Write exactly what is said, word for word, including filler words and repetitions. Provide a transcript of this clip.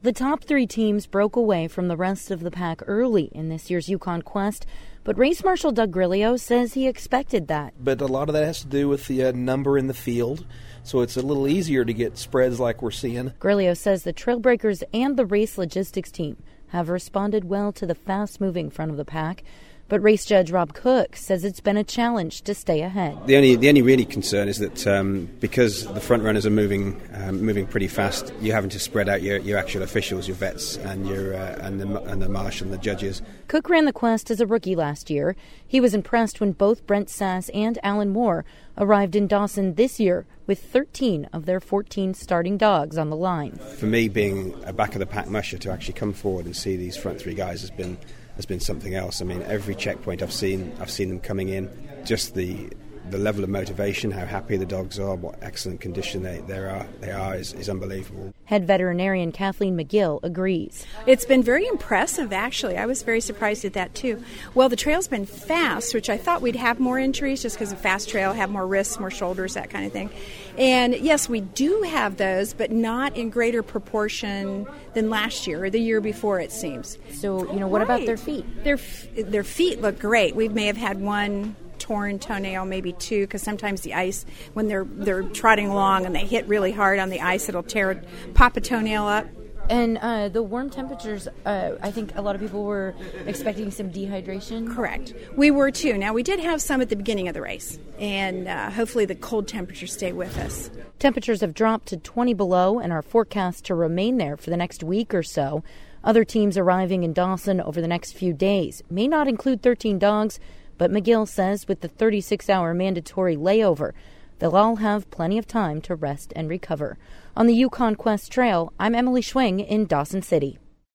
The top three teams broke away from the rest of the pack early in this year's Yukon Quest, but Race Marshal Doug Grilio says he expected that. But a lot of that has to do with the uh, number in the field, so it's a little easier to get spreads like we're seeing. Grilio says the Trailbreakers and the race logistics team have responded well to the fast-moving front of the pack, but race judge Rob Cook says it's been a challenge to stay ahead. The only the only really concern is that um, because the front runners are moving um, moving pretty fast, you're having to spread out your, your actual officials, your vets, and your uh, and the and the marshal and the judges. Cook ran the Quest as a rookie last year. He was impressed when both Brent Sass and Alan Moore arrived in Dawson this year with thirteen of their fourteen starting dogs on the line. For me, being a back of the pack musher, to actually come forward and see these front three guys has been. has been something else. I mean, every checkpoint I've seen, I've seen them coming in. Just the the level of motivation, how happy the dogs are, what excellent condition they, they are, they are is, is unbelievable. Head veterinarian Kathleen McGill agrees. It's been very impressive, actually. I was very surprised at that, too. Well, the trail's been fast, which I thought we'd have more injuries just because of fast trail, have more wrists, more shoulders, that kind of thing. And, yes, we do have those, but not in greater proportion than last year or the year before, it seems. So, you know, what right. about their feet? Their, their feet look great. We may have had one torn toenail, maybe two, because sometimes the ice, when they're they're trotting along and they hit really hard on the ice, it'll tear, pop a toenail up. And uh, the warm temperatures, uh, I think a lot of people were expecting some dehydration. Correct. We were too. Now, we did have some at the beginning of the race, and uh, hopefully the cold temperatures stay with us. Temperatures have dropped to twenty below and are forecast to remain there for the next week or so. Other teams arriving in Dawson over the next few days may not include thirteen dogs, but McGill says with the thirty-six hour mandatory layover, they'll all have plenty of time to rest and recover. On the Yukon Quest Trail, I'm Emily Schwing in Dawson City.